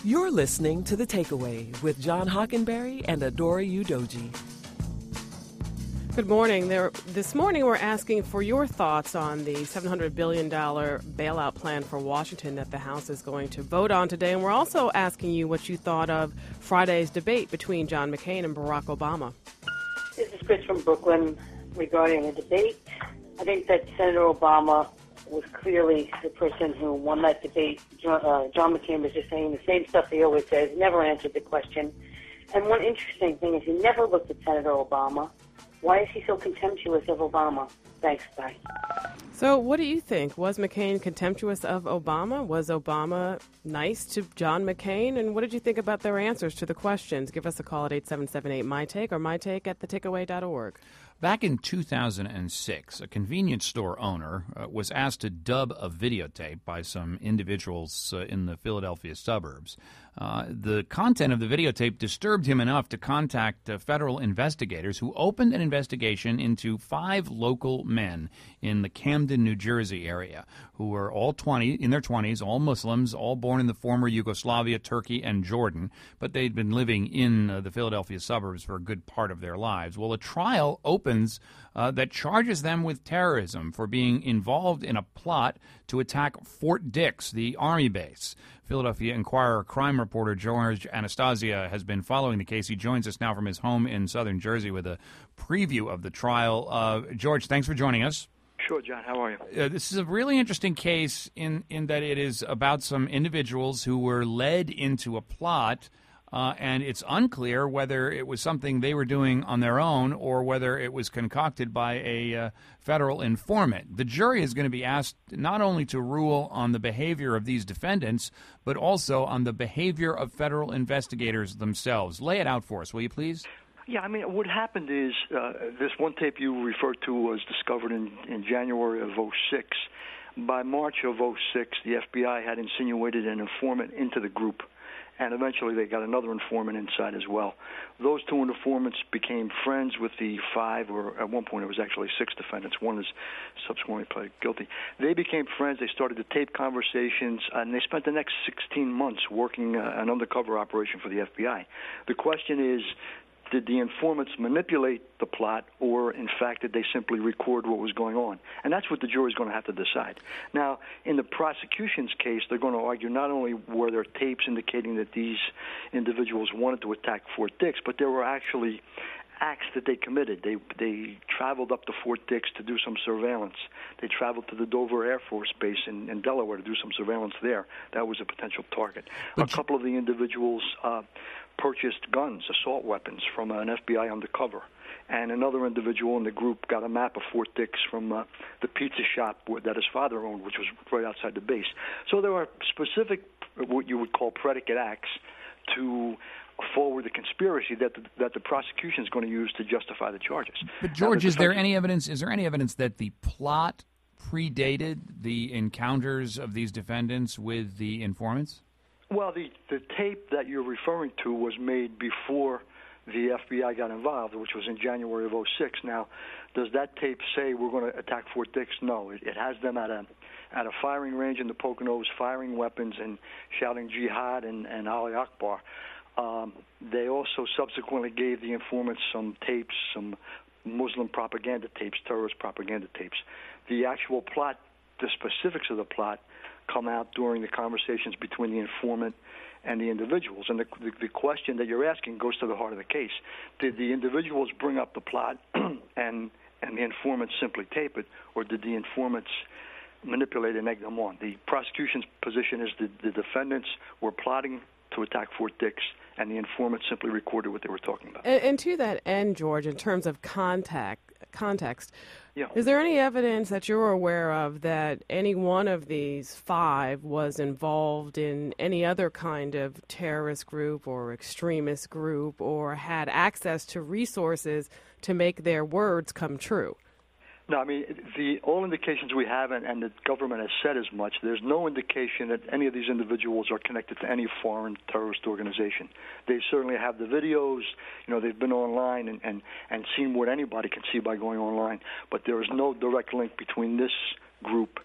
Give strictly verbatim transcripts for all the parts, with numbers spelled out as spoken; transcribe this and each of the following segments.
You're listening to The Takeaway with John Hockenberry and Adora Udoji. Good morning. There, this morning we're asking for your thoughts on the seven hundred billion dollars bailout plan for Washington that the House is going to vote on today. And we're also asking you what you thought of Friday's debate between John McCain and Barack Obama. This is Chris from Brooklyn regarding the debate. I think that Senator Obama was clearly the person who won that debate. John, uh, John McCain was just saying the same stuff he always says, never answered the question. And one interesting thing is he never looked at Senator Obama. Why is he so contemptuous of Obama? Thanks, bye. So what do you think? Was McCain contemptuous of Obama? Was Obama nice to John McCain? And what did you think about their answers to the questions? Give us a call at eight seven seven eight, M Y T A K E or my take at the takeaway dot org. Back in two thousand six, a convenience store owner uh, was asked to dub a videotape by some individuals uh, in the Philadelphia suburbs. Uh, the content of the videotape disturbed him enough to contact uh, federal investigators who opened an investigation into five local men in the Camden, New Jersey area who were all twenty, in their twenties, all Muslims, all born in the former Yugoslavia, Turkey, and Jordan, but they'd been living in uh, the Philadelphia suburbs for a good part of their lives. Well, a trial opens uh, that charges them with terrorism for being involved in a plot to attack Fort Dix, the Army base. Philadelphia Inquirer crime reporter George Anastasia has been following the case. He joins us now from his home in southern Jersey with a preview of the trial. Uh, George, thanks for joining us. Sure, John. How are you? Uh, this is a really interesting case in, in that it is about some individuals who were led into a plot, uh, and it's unclear whether it was something they were doing on their own or whether it was concocted by a uh, federal informant. The jury is going to be asked not only to rule on the behavior of these defendants, but also on the behavior of federal investigators themselves. Lay it out for us, will you please? Yeah, I mean, what happened is uh, this one tape you referred to was discovered in, in January of oh six. By March of oh six, the F B I had insinuated an informant into the group, and eventually they got another informant inside as well. Those two informants became friends with the five, or at one point it was actually six defendants. One is subsequently pled guilty. They became friends. They started to tape conversations, and they spent the next sixteen months working uh, an undercover operation for the F B I. The question is, did the informants manipulate the plot, or, in fact, did they simply record what was going on? And that's what the jury's going to have to decide. Now, in the prosecution's case, they're going to argue not only were there tapes indicating that these individuals wanted to attack Fort Dix, but there were actually acts that they committed. They they traveled up to Fort Dix to do some surveillance. They traveled to the Dover Air Force Base in, in Delaware to do some surveillance there. That was a potential target. But a couple of the individuals uh, purchased guns, assault weapons, from an F B I undercover. And another individual in the group got a map of Fort Dix from uh, the pizza shop that his father owned, which was right outside the base. So there are specific, what you would call predicate acts, to forward the conspiracy that the, that the prosecution is going to use to justify the charges. But George, now, is there any evidence? Is there any evidence that the plot predated the encounters of these defendants with the informants? Well, the the tape that you're referring to was made before the F B I got involved, which was in January of oh six. Now, does that tape say we're going to attack Fort Dix? No, it, it has them at a at a firing range in the Poconos, firing weapons and shouting jihad and, and Ali Akbar. Um, they also subsequently gave the informants some tapes, some Muslim propaganda tapes, terrorist propaganda tapes. The actual plot, the specifics of the plot, come out during the conversations between the informant and the individuals. And the, the, the question that you're asking goes to the heart of the case. Did the individuals bring up the plot and, and the informants simply tape it, or did the informants manipulate and egg them on? The prosecution's position is that the defendants were plotting to attack Fort Dix, and the informant simply recorded what they were talking about. And, and to that end, George, in terms of contact, context, yeah. is there any evidence that you're aware of that any one of these five was involved in any other kind of terrorist group or extremist group or had access to resources to make their words come true? No, I mean, the all indications we have, and, and the government has said as much, there's no indication that any of these individuals are connected to any foreign terrorist organization. They certainly have the videos, you know, they've been online and, and, and seen what anybody can see by going online, but there is no direct link between this group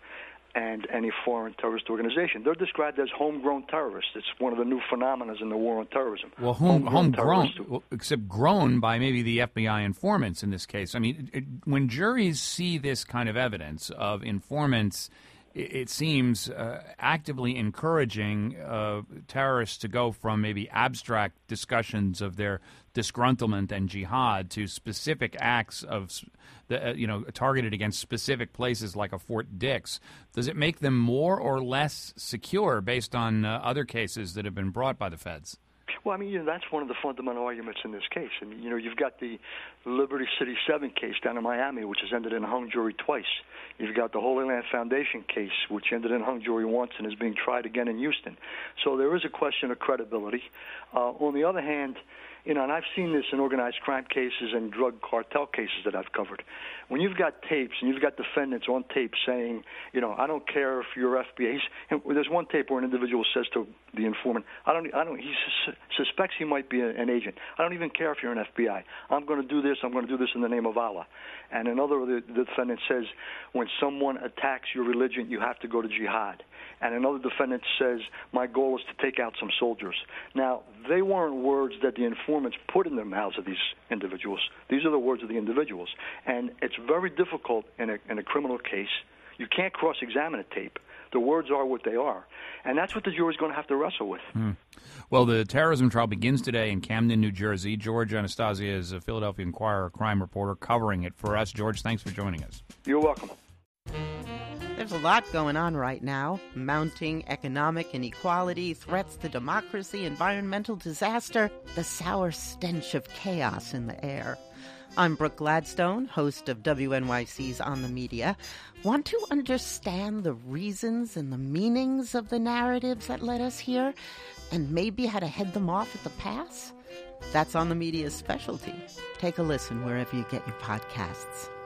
and any foreign terrorist organization. They're described as homegrown terrorists. It's one of the new phenomena in the war on terrorism. Well, home, homegrown, homegrown well, except grown by maybe the F B I informants in this case. I mean, it, when juries see this kind of evidence of informants, it, it seems uh, actively encouraging uh, terrorists to go from maybe abstract discussions of their disgruntlement and jihad to specific acts of, the, uh, you know, targeted against specific places like a Fort Dix. Does it make them more or less secure based on uh, other cases that have been brought by the feds? Well, I mean, you know, that's one of the fundamental arguments in this case. I mean, you know, you've got the Liberty City seven case down in Miami, which has ended in a hung jury twice. You've got the Holy Land Foundation case, which ended in hung jury once and is being tried again in Houston. So there is a question of credibility. Uh, on the other hand, you know, and I've seen this in organized crime cases and drug cartel cases that I've covered. When you've got tapes and you've got defendants on tape saying, you know, I don't care if you're F B I. He's, there's one tape where an individual says to the informant, I don't, I don't. He sus- suspects he might be a, an agent. I don't even care if you're an F B I. I'm going to do this. I'm going to do this in the name of Allah. And another of the, the defendant says, when someone attacks your religion, you have to go to jihad. And another defendant says, my goal is to take out some soldiers. Now, they weren't words that the informants put in the mouths of these individuals. These are the words of the individuals. And it's very difficult in a, in a criminal case. You can't cross-examine a tape. The words are what they are. And that's what the jury's going to have to wrestle with. Hmm. Well, the terrorism trial begins today in Camden, New Jersey. George Anastasia is a Philadelphia Inquirer crime reporter covering it for us. George, thanks for joining us. You're welcome. There's a lot going on right now. Mounting economic inequality, threats to democracy, environmental disaster, the sour stench of chaos in the air. I'm Brooke Gladstone, host of W N Y C's On the Media. Want to understand the reasons and the meanings of the narratives that led us here, and maybe how to head them off at the pass? That's On the Media's specialty. Take a listen wherever you get your podcasts.